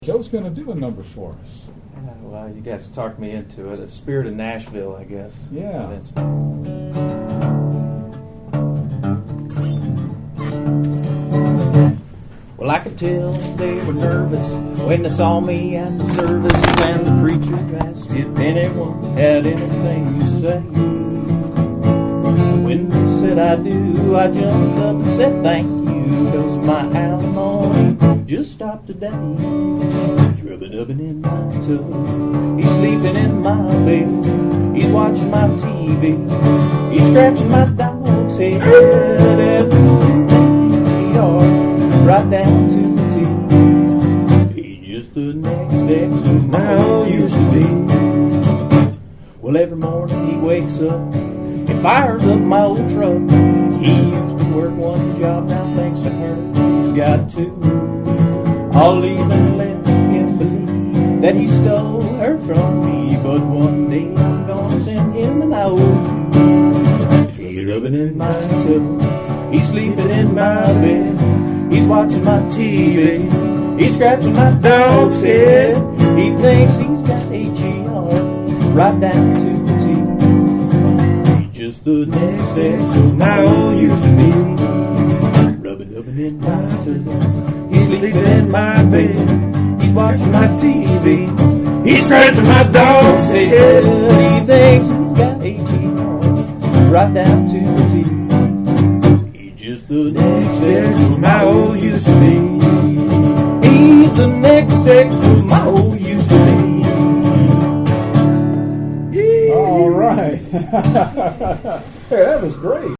Joe's going to do a number for us. Well, you guys talked me into it. A Spirit of Nashville, I guess. Yeah. Well, I could tell they were nervous when they saw me at the service, and the preacher asked if anyone had anything to say. When they said I do, I jumped up and said thank you, 'cause my alimony just stopped today. He's rubbing in my tub, he's sleeping in my bed, he's watching my TV, he's scratching my dog's head. Everything right down to the T. He's just the next ex of my old used to be. Well, every morning he wakes up, he fires up my old truck. He used to work one job, now thanks to her he's got two. I'll even let him believe that he stole her from me, but one day I'm gonna send him an OU. He's rubbing in my tub, he's sleeping in my bed, he's watching my TV, he's scratching my dog's head. He thinks he's got H-E-R right down to the T. He's just the next ex of my old used to be. Rubbing in my tub, he's sleeping in my bed, he's watching my TV, he's scratching my dog's head. He thinks he's got H-E-R right down to the T. Just the next ex of my old used to be. He's the next ex of my old used to be. All right. Hey, that was great.